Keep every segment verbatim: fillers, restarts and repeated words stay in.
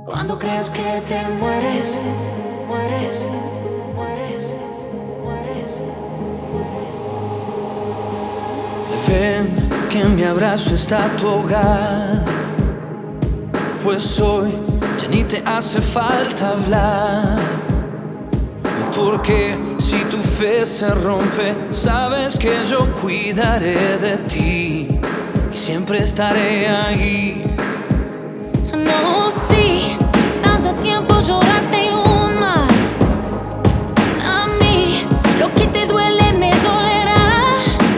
Cuando creas que te mueres, mueres, mueres, mueres. Ven, que en mi abrazo está tu hogar, pues hoy ya ni te hace falta hablar. Porque si tu fe se rompe, sabes que yo cuidaré de ti y siempre estaré ahí. No, sí, tanto tiempo lloraste un mar. A mí lo que te duele me dolerá.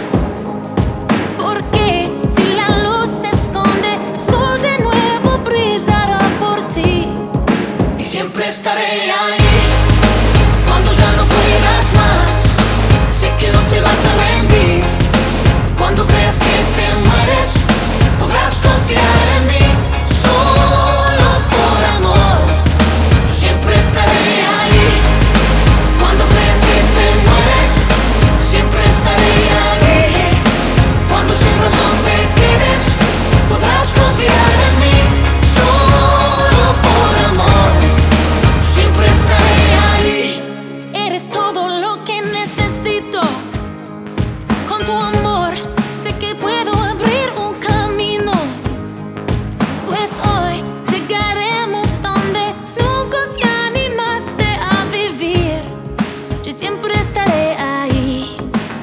Porque si la luz se esconde, el sol de nuevo brillará por ti. Y siempre estaré ahí. Cuando ya no puedas más, sé que no te vas a rendir. Cuando creas que te mueres, podrás confiar en mí. Solo por amor, siempre estaré ahí. Cuando creas que te mueres, siempre estaré ahí. Cuando sin razón te quedes, podrás confiar en mí. Solo por amor, siempre estaré ahí. Eres todo lo que necesito. Con tu amor sé que puedo abrir un camino. Pues hoy llegaremos donde nunca te animaste a vivir. Yo siempre estaré ahí.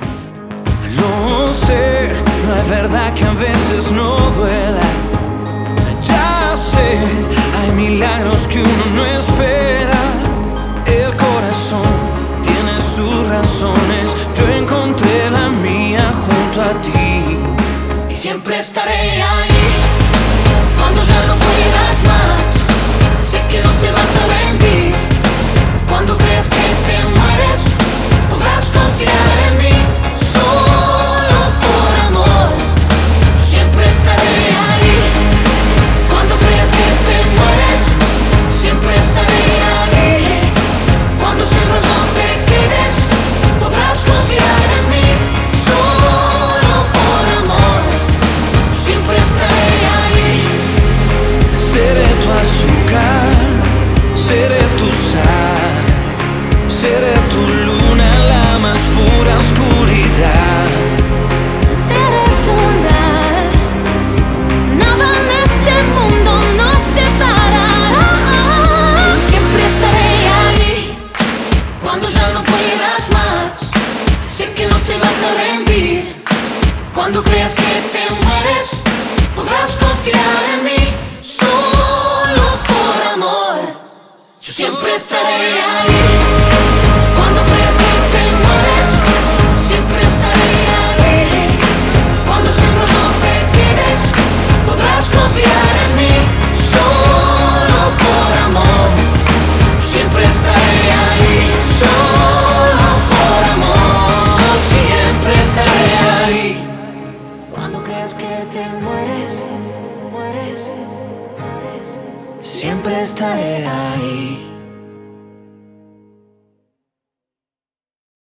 Lo sé, no es verdad que a veces no duela. Ya sé, hay milagros que uno no espera. El corazón tiene sus razones, yo encontré la mía junto a ti. Y siempre estaré ahí. Cuando ya no puedas más, sé que no te vas a rendir. Cuando creas que te mueres, podrás confiar en mí. Solo por amor, siempre estaré ahí. Cuando creas que te mueres, siempre estaré ahí. Cuando sin razón te quedes, podrás confiar en mí. Solo por amor, siempre estaré ahí. Seré tu azúcar, seré tu sal, seré tu luna en la más pura oscuridad. Seré tu andar. Nada en este mundo nos separará. Siempre estaré ahí. Cuando ya no puedas más, sé que no te vas a rendir. Cuando creas que te mueres, podrás confiar en mí. Solo por amor, yo siempre estaré ahí. Cuando creas que te mueres, siempre estaré ahí. Cuando sin razón te quedes, podrás confiar en mí. Solo por amor, siempre estaré ahí. Solo por amor, siempre estaré ahí. Cuando creas que te mueres, mueres, mueres, Siempre estaré ahí.